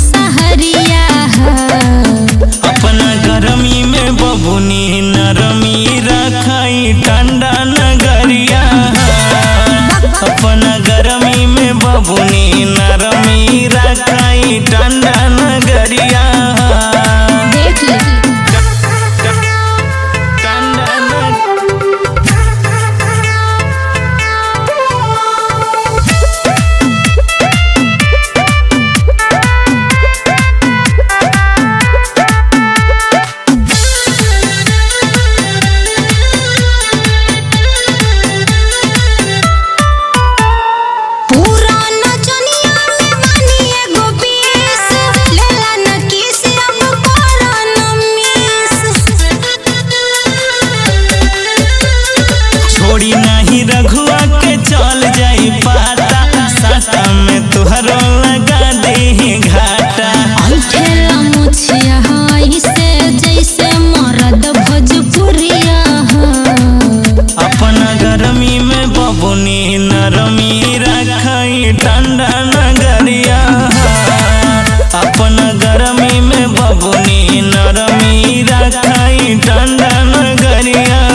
सहरिया अपना गरमी में बबुनी नरमी रखाई ठंडा नगरिया। अपना गरमी में बबुनी नरमी रखाई ठंडा नगरिया। देख ले छोड़ी नहीं रघुआ के चल जाई पाता साता में तुहरो लगा दे घाटा। मुछिया से जैसे मरद भोजपुरिया अपना गरमी में बबुनी नरमी रखाई ठंडा नगरिया। अपना गरमी में बबुनी नरमी रखाई ठंडा नगरिया।